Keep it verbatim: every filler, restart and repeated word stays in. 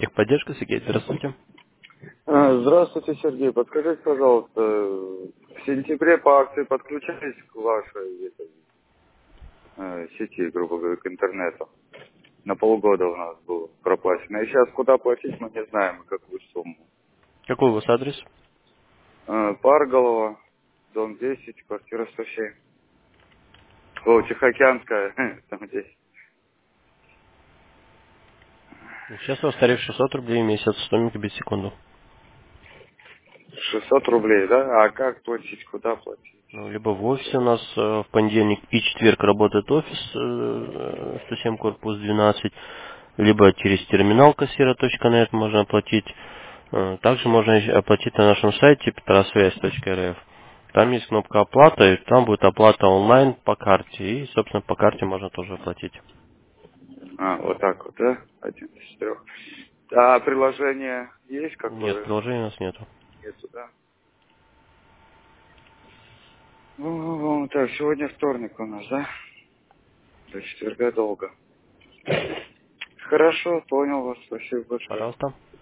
Техподдержка, Сергей, здравствуйте. А, Здравствуйте, Сергей. Подскажите, пожалуйста, в сентябре по акции подключались к вашей этой, э, сети, грубо говоря, к интернету. На полгода у нас было проплачено. И сейчас куда платить, мы не знаем, и какую сумму. Какой у вас адрес? Э, Парголова, дом десять, квартира сто семь. О, Тихоокеанская, там десять. Сейчас у вас тариф шестьсот рублей в месяц, сто мегабит в секунду. шестьсот рублей, да? А как платить, куда платить? Ну, либо в офисе у нас э, в понедельник и четверг работает офис, э, сто семь корпус двенадцать, либо через терминал кассира точка нет можно оплатить. Э, Также можно и оплатить на нашем сайте петросвязь точка эр эф. Там есть кнопка оплата, и там будет оплата онлайн по карте, и, собственно, по карте можно тоже оплатить. А, вот так вот, да? Один из трех. А приложение есть Нет, какое? приложения у нас нету. Нету, да? Ну, так, сегодня вторник у нас, да? До четверга долго. Хорошо, понял вас. Спасибо большое. Пожалуйста.